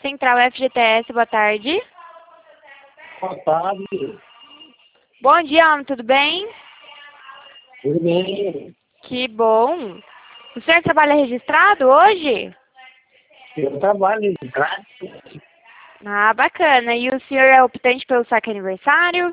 Central FGTS, boa tarde. Boa tarde. Bom dia, homem, tudo bem? Tudo bem? Que bom. O senhor trabalha registrado hoje? Eu trabalho de prática. Ah, bacana. E o senhor é optante pelo saque aniversário?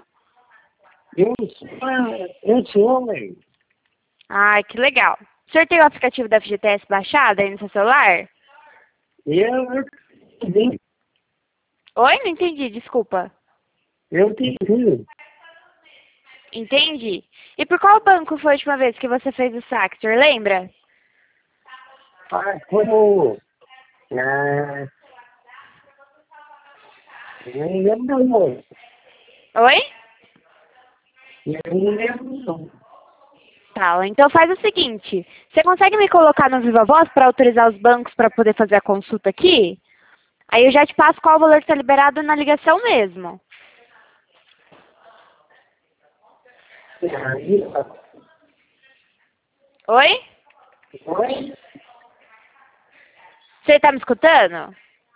Eu sou, velho. Ah, que legal. O senhor tem o aplicativo da FGTS baixado aí no seu celular? Eu tenho. Oi? Não entendi, desculpa. Eu tenho. Entendi. E por qual banco foi a última vez que você fez o saque? O senhor lembra? Foi o... Eu não lembro não. Oi? Eu não lembro não. Tá, então faz o seguinte. Você consegue me colocar no Viva Voz para autorizar os bancos para poder fazer a consulta aqui? Aí eu já te passo qual valor está liberado na ligação mesmo. Oi? Oi? Você está me escutando?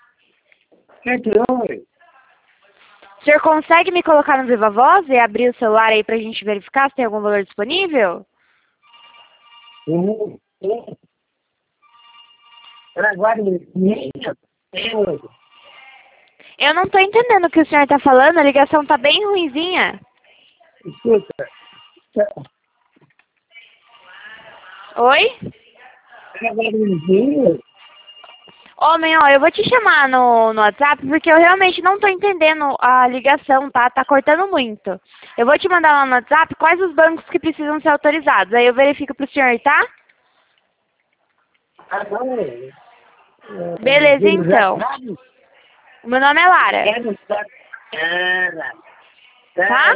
Oi? O senhor consegue me colocar no Viva Voz e abrir o celular aí para a gente verificar se tem algum valor disponível? Agora, Eu não estou entendendo o que o senhor está falando, a ligação está bem ruinzinha. escuta. Oi? Agora, Homem, ó, eu vou te chamar no WhatsApp porque eu realmente não tô entendendo a ligação, tá? Tá cortando muito. Eu vou te mandar lá no WhatsApp quais os bancos que precisam ser autorizados. Aí eu verifico pro senhor, tá? Beleza, então. O meu nome é Lara. Tá?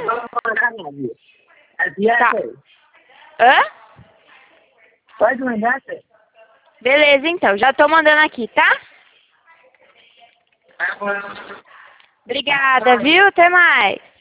Tá. Hã? Pode mandar, Beleza, então. Já tô mandando aqui, tá? Obrigada, viu? Até mais.